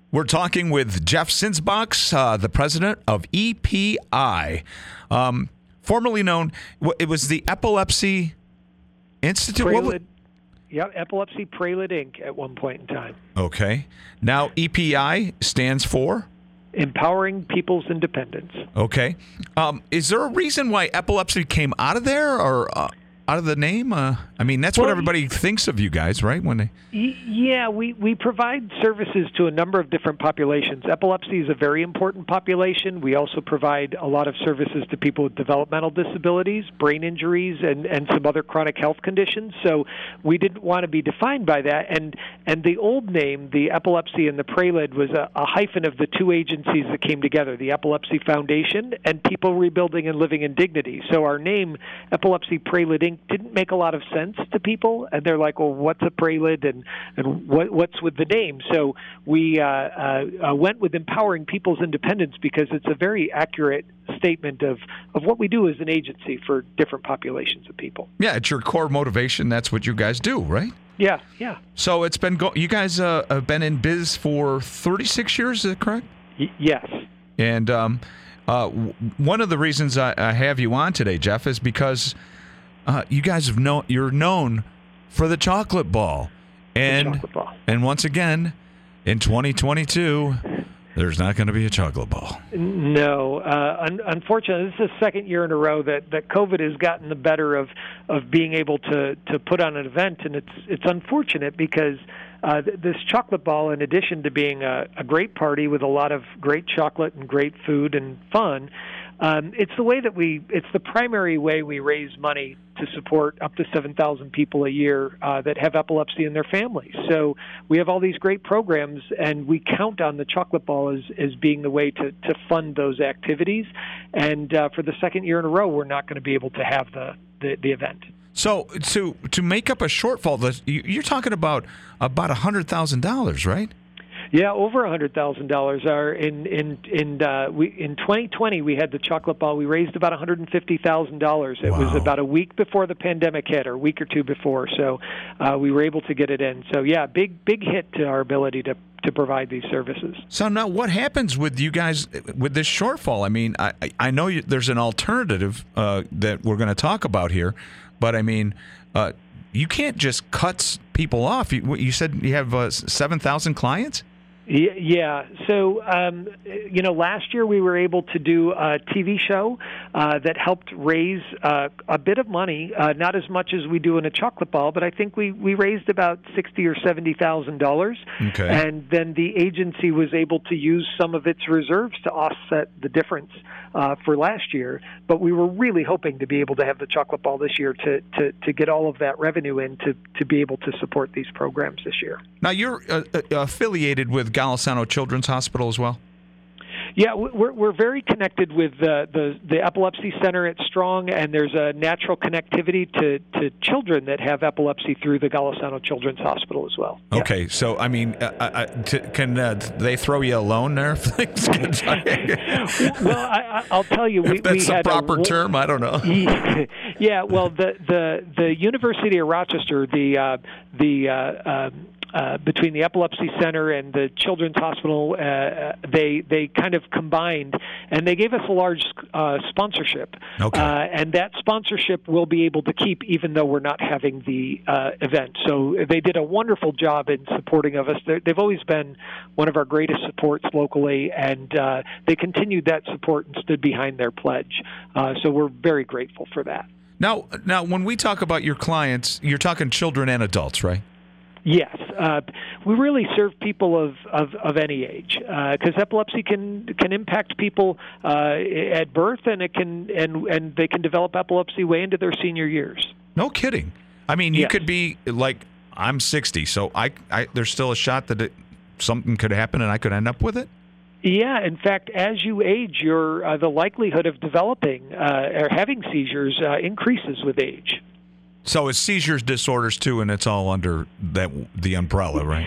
We're talking with Jeff Sinsbox, the president of EPI, formerly known, it was the Epilepsy Institute? Prelude, Epilepsy Prelude Inc. at one point in time. Okay. Now EPI stands for? Empowering People's Independence. Okay. Is there a reason why epilepsy came out of there or out of the name? I mean, that's what everybody thinks of you guys, right? When they... Yeah, we provide services to a number of different populations. Epilepsy is a very important population. We also provide a lot of services to people with developmental disabilities, brain injuries, and some other chronic health conditions. So we didn't want to be defined by that. And the old name, the Epilepsy and the Prelude, was a hyphen of the two agencies that came together, the Epilepsy Foundation and People Rebuilding and Living in Dignity. So our name, Epilepsy Prelude Inc., didn't make a lot of sense to people. And they're like, well, what's a prelude and what's with the name? So we went with Empowering People's Independence because it's a very accurate statement of what we do as an agency for different populations of people. Yeah, it's your core motivation. That's what you guys do, right? Yeah. So it's been you guys have been in biz for 36 years, is that correct? Yes. And one of the reasons I have you on today, Jeff, is because you guys you're known for the chocolate ball. And once again, in 2022, there's not going to be a chocolate ball. No. Unfortunately, this is the second year in a row that COVID has gotten the better of being able to put on an event. And it's unfortunate because this chocolate ball, in addition to being a great party with a lot of great chocolate and great food and fun, it's the primary way we raise money to support up to 7,000 people a year that have epilepsy in their families. So we have all these great programs, and we count on the chocolate ball as being the way to fund those activities. And for the second year in a row, we're not going to be able to have the event. So to make up a shortfall, you're talking about $100,000, right? Yeah, over $100,000 are in 2020 we had the chocolate ball. We raised about $150,000. It was about a week before the pandemic hit, or a week or two before. So we were able to get it in. So yeah, big hit to our ability to provide these services. So now, what happens with you guys with this shortfall? I mean, I know there's an alternative that we're going to talk about here, but I mean, you can't just cut people off. You said you have 7,000 clients? Yeah. So, last year we were able to do a TV show that helped raise a bit of money, not as much as we do in a chocolate ball, but I think we raised about $60,000 or $70,000. Okay. And then the agency was able to use some of its reserves to offset the difference for last year. But we were really hoping to be able to have the chocolate ball this year to get all of that revenue in to be able to support these programs this year. Now, you're affiliated with Golisano Children's Hospital as well? Yeah, we're very connected with the Epilepsy Center at Strong, and there's a natural connectivity to children that have epilepsy through the Golisano Children's Hospital as well. Okay, yeah. So I mean, can they throw you a loan there? Well, I'll tell you, if that's the proper term. I don't know. Yeah, well, the University of Rochester, between the Epilepsy Center and the Children's Hospital, they kind of combined, and they gave us a large sponsorship. Okay. And that sponsorship we'll be able to keep even though we're not having the event. So they did a wonderful job in supporting of us. They've always been one of our greatest supports locally, and they continued that support and stood behind their pledge. So we're very grateful for that. Now, when we talk about your clients, you're talking children and adults, right? Yes, we really serve people of any age because epilepsy can impact people at birth, and and they can develop epilepsy way into their senior years. No kidding. I mean, you could be like, I'm 60, so I there's still a shot that something could happen and I could end up with it. Yeah, in fact, as you age, the likelihood of developing or having seizures increases with age. So it's seizures, disorders too, and it's all under the umbrella, right?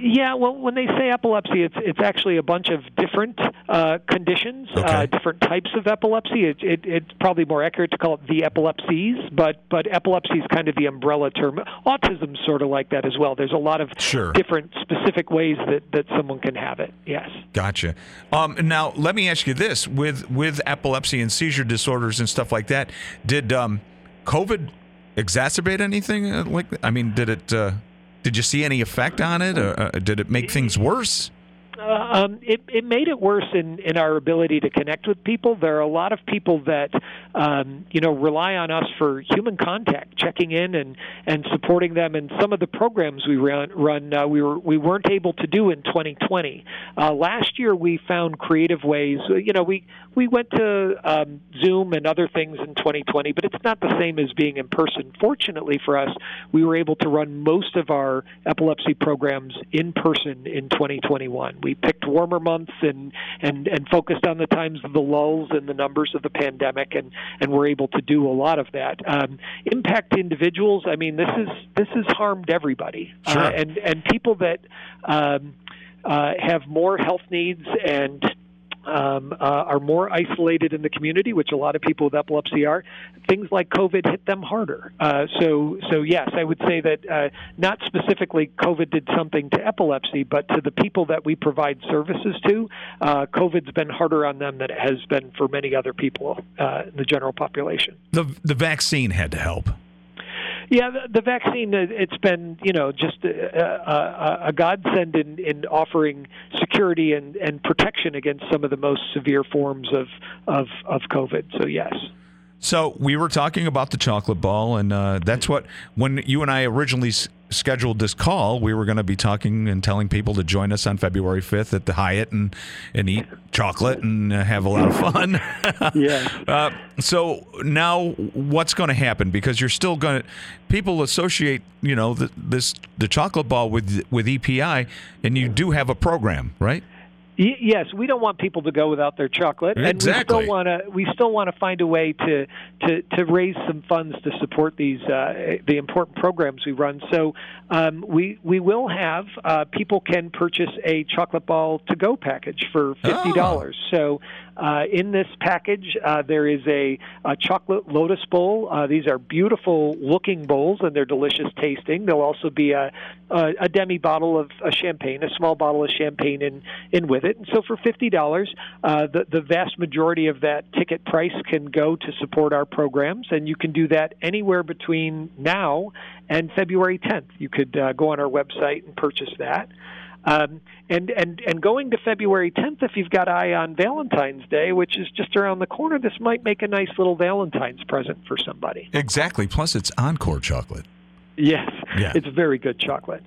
Yeah, well, when they say epilepsy, it's actually a bunch of different conditions, different types of epilepsy. It's probably more accurate to call it the epilepsies, but epilepsy is kind of the umbrella term. Autism's sort of like that as well. There's a lot of different specific ways that someone can have it. Yes. Gotcha. Now, let me ask you this: with epilepsy and seizure disorders and stuff like that, did COVID exacerbate anything? I mean, did it? Did you see any effect on it, or did it make things worse? It made it worse in our ability to connect with people. There are a lot of people that rely on us for human contact, checking in and supporting them. And some of the programs we run we weren't able to do in 2020. Last year we found creative ways. We went to Zoom and other things in 2020, but it's not the same as being in person. Fortunately for us, we were able to run most of our epilepsy programs in person in 2021. We picked warmer months and focused on the times of the lulls and the numbers of the pandemic, and we're able to do a lot of that. Impact to individuals. I mean, this has harmed everybody, and people that have more health needs and are more isolated in the community, which a lot of people with epilepsy are. Things like COVID hit them harder. So yes, I would say that not specifically COVID did something to epilepsy, but to the people that we provide services to, COVID's been harder on them than it has been for many other people in the general population. The vaccine had to help. Yeah, the vaccine, it's been, just a godsend in offering security and protection against some of the most severe forms of COVID. So, yes. So we were talking about the chocolate ball, and that's what, when you and I originally scheduled this call, we were going to be talking and telling people to join us on February 5th at the Hyatt and eat chocolate and have a lot of fun. Yeah. So now what's going to happen? Because you're still going to, people associate, the chocolate ball with EPI, and you do have a program, right? Yes, we don't want people to go without their chocolate, exactly. And we still want to find a way to raise some funds to support these the important programs we run. So we will have people can purchase a chocolate ball to go package for $50. Oh. So in this package there is a chocolate lotus bowl. These are beautiful looking bowls and they're delicious tasting. There'll also be a demi bottle of champagne, a small bottle of champagne in with it. And so for $50, the vast majority of that ticket price can go to support our programs, and you can do that anywhere between now and February 10th. You could go on our website and purchase that. And going to February 10th, if you've got eye on Valentine's Day, which is just around the corner, this might make a nice little Valentine's present for somebody. Exactly. Plus, it's Encore chocolate. Yes, yeah. It's very good chocolate.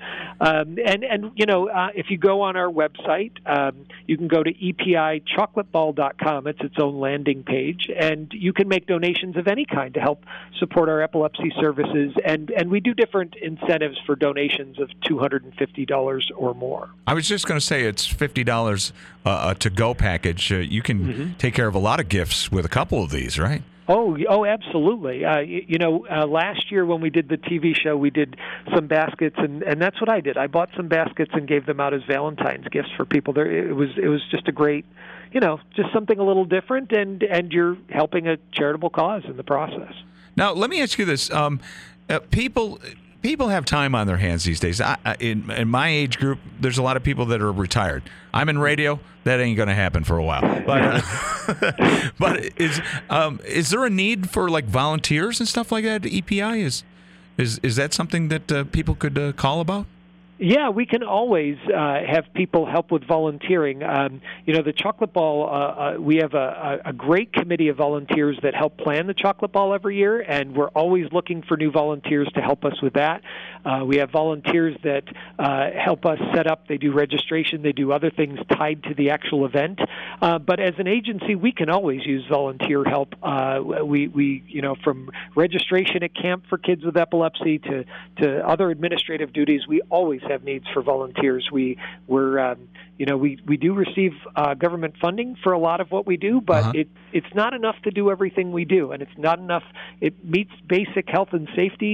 If you go on our website, you can go to epichocolateball.com. It's its own landing page, and you can make donations of any kind to help support our epilepsy services. And we do different incentives for donations of $250 or more. I was just going to say it's $50 a to-go package. You can take care of a lot of gifts with a couple of these, right? Oh, absolutely. Last year when we did the TV show, we did some baskets, and that's what I did. I bought some baskets and gave them out as Valentine's gifts for people. It was just a great, just something a little different, and you're helping a charitable cause in the process. Now, let me ask you this: People have time on their hands these days. In my age group, there's a lot of people that are retired. I'm in radio. That ain't going to happen for a while. But is there a need for like volunteers and stuff like that at EPI? Is that something that people could call about? Yeah, we can always have people help with volunteering. The Chocolate Ball, we have a great committee of volunteers that help plan the Chocolate Ball every year, and we're always looking for new volunteers to help us with that. We have volunteers that help us set up. They do registration. They do other things tied to the actual event. But as an agency, we can always use volunteer help. We from registration at camp for kids with epilepsy to other administrative duties, we always have needs for volunteers. We do receive government funding for a lot of what we do, but it's not enough to do everything we do, and it's not enough. It meets basic health and safety,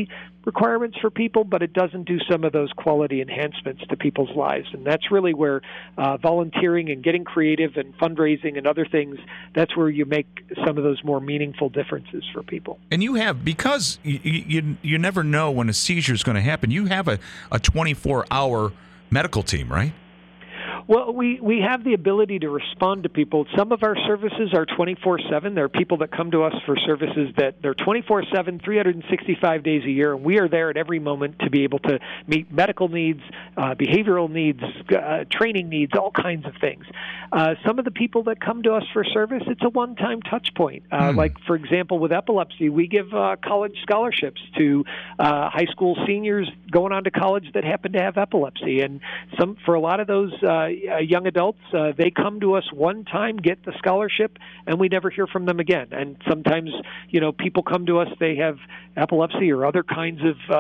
requirements for people, but it doesn't do some of those quality enhancements to people's lives. And that's really where volunteering and getting creative and fundraising and other things, that's where you make some of those more meaningful differences for people. And you have, because you never know when a seizure is going to happen, you have a 24-hour medical team, right? Well, we have the ability to respond to people. Some of our services are 24/7. There are people that come to us for services that they're 24/7, 365 days a year, and we are there at every moment to be able to meet medical needs, behavioral needs, training needs, all kinds of things. Some of the people that come to us for service, it's a one-time touch point. Like, for example, with epilepsy, we give college scholarships to high school seniors going on to college that happen to have epilepsy. And for a lot of those young adults, they come to us one time, get the scholarship, and we never hear from them again. And sometimes, people come to us, they have epilepsy or other kinds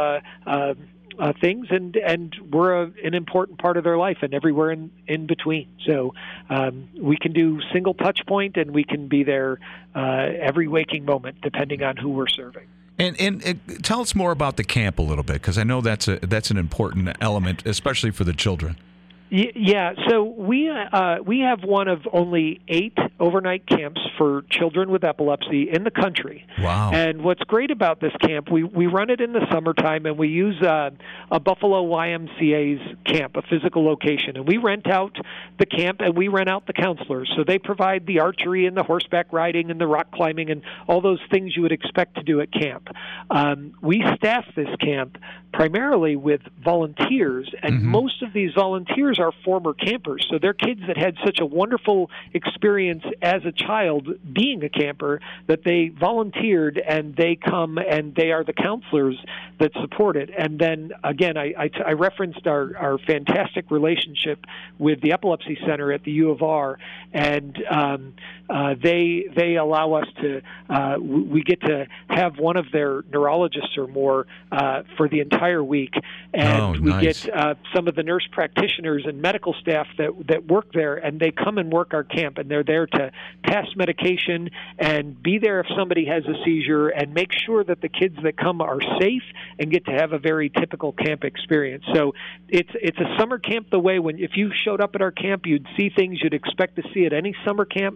of things, and we're an important part of their life and everywhere in between. So we can do single touch point, and we can be there every waking moment, depending on who we're serving. And tell us more about the camp a little bit, because I know that's an important element, especially for the children. Yeah, so we have one of only 8 overnight camps for children with epilepsy in the country. Wow! And what's great about this camp, we run it in the summertime, and we use a Buffalo YMCA's camp, a physical location, and we rent out the camp and we rent out the counselors. So they provide the archery and the horseback riding and the rock climbing and all those things you would expect to do at camp. We staff this camp primarily with volunteers, and most of these volunteers are former campers. So they're kids that had such a wonderful experience as a child being a camper that they volunteered, and they come and they are the counselors that support it. And then, again, I referenced our fantastic relationship with the Epilepsy Center at the U of R, and they allow us to, we get to have one of their neurologists or more for the entire week. And we get some of the nurse practitioners and medical staff that work there, and they come and work our camp, and they're there to pass medication and be there if somebody has a seizure and make sure that the kids that come are safe and get to have a very typical camp experience. So it's a summer camp the way if you showed up at our camp, you'd see things you'd expect to see at any summer camp.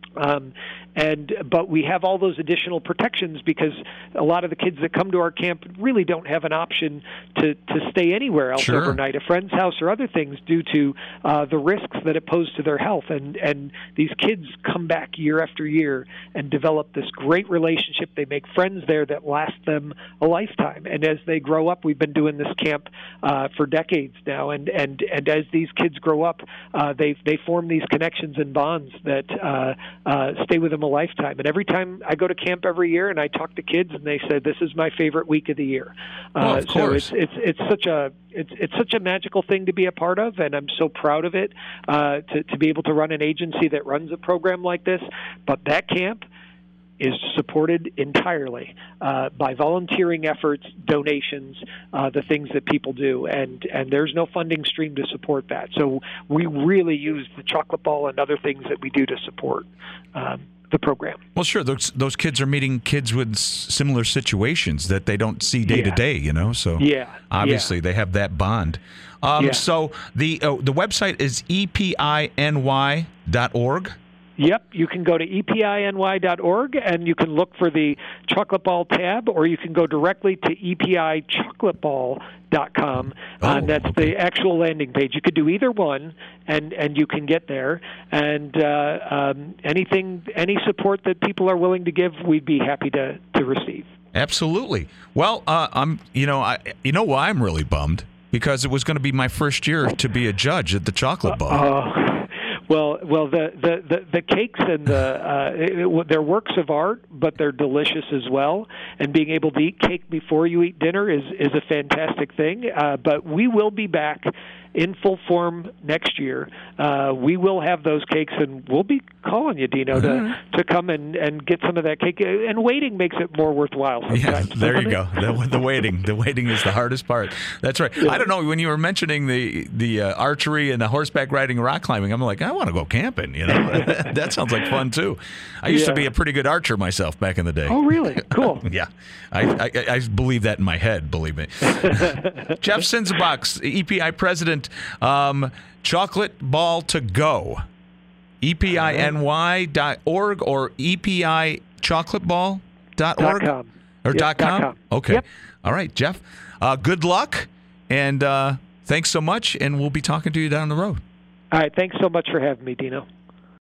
But we have all those additional protections because a lot of the kids that come to our camp really don't have an option to stay anywhere else overnight, a friend's house or other things, due to the risks that it poses to their health. And these kids come back year after year and develop this great relationship. They make friends there that last them a lifetime. And as they grow up, we've been doing this camp for decades now. And as these kids grow up, they form these connections and bonds that stay with them a lifetime. And every time I go to camp every year and I talk to kids, and they say, this is my favorite week of the year. Of course. So it's such a magical thing to be a part of, and I'm so proud of it to be able to run an agency that runs a program like this. But that camp is supported entirely by volunteering efforts, donations, the things that people do, and there's no funding stream to support that. So we really use the chocolate ball and other things that we do to support the program. Well, sure, those kids are meeting kids with similar situations that they don't see day to day, so obviously they have that bond. So the website is EPINY.org. Yep, you can go to EPINY.org, and you can look for the Chocolate Ball tab, or you can go directly to EPIChocolateball.com, and that's the actual landing page. You could do either one, and you can get there. And any support that people are willing to give, we'd be happy to receive. Absolutely. Well, I'm why I'm really bummed, because it was going to be my first year to be a judge at the Chocolate Ball. Well, the cakes and they're works of art, but they're delicious as well. And being able to eat cake before you eat dinner is a fantastic thing. But we will be back in full form next year. We will have those cakes, and we'll be calling you, Dino, to come and get some of that cake. And waiting makes it more worthwhile sometimes. Yeah, there you go. The waiting. The waiting is the hardest part. That's right. Yeah. I don't know, when you were mentioning the archery and the horseback riding and rock climbing, I'm like, I want to go camping, That sounds like fun, too. I used to be a pretty good archer myself back in the day. Oh, really? Cool. Yeah. I believe that in my head, believe me. Jeff Sinzebach, EPI president, Chocolate Ball to Go, EPINY.org or EPIChocolateball.org? .com. Or .com? Okay. Yep. All right, Jeff. Good luck, and thanks so much, and we'll be talking to you down the road. All right. Thanks so much for having me, Dino.